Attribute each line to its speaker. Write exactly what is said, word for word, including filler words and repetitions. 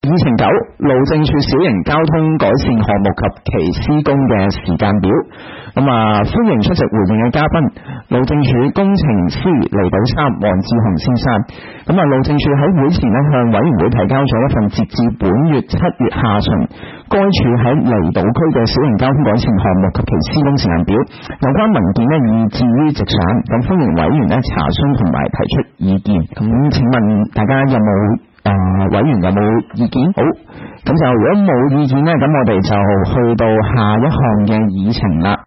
Speaker 1: 二程九，路政署小型交通改善項目及其施工嘅時間表。咁啊，歡迎出席回應嘅嘉賓，路政署工程師離島三黃志雄先生。咁啊，路政署喺會前咧向委員會提交咗一份截至本月七月下旬該處喺離島區嘅小型交通改善項目及其施工時間表。有關文件咧已置於直上，咁歡迎委員咧查詢同埋提出意見。咁請問大家有冇誒、呃、委員有冇意見？好，咁就如果冇意見咧，咁我哋就去到下一項嘅議程啦。